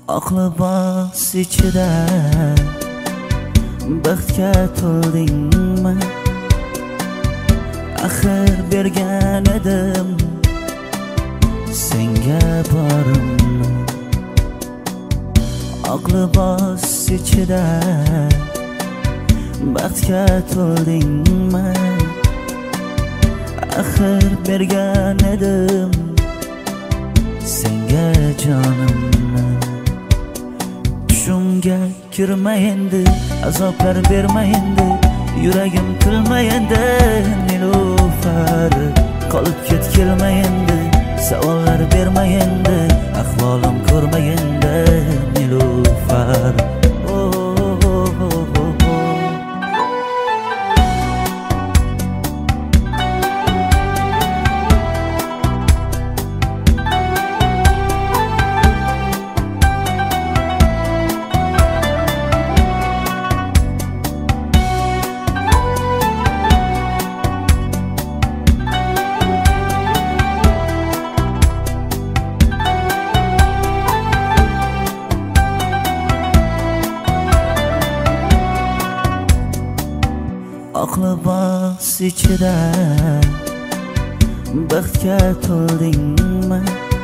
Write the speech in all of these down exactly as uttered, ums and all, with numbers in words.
Oqli bos ichida baxtga to'ldingmi? Axir bergan edim senga borimni. Oqli bos ichida baxtga to'ldingmi? Axir bergan edim senga jonimni. Tushimga kirma endi, azoblar berma endi, yuragim kulma endi. Nilufar qolib ket kelma endi, savollar berma endi, ahvolim ko'rma endi. Nilufar Oqli bos ichida baxtga to'ldingmi?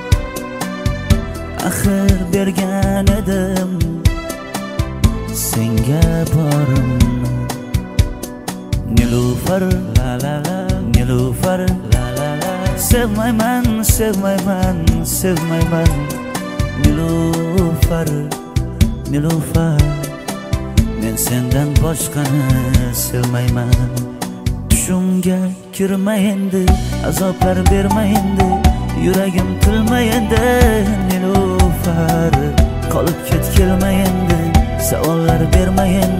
Axir bergan edim senga borimni. Nilufar la la la, Nilufar la la la. Sevmayman, sevmayman, sevmayman. Nilufar, Nilufar, men sendan boshqani sevmayman. Tushimga kirma endi, azoblar berma endi, yuragim kulma endi. Nilufar qolib ket kelma endi, savollar berma endi,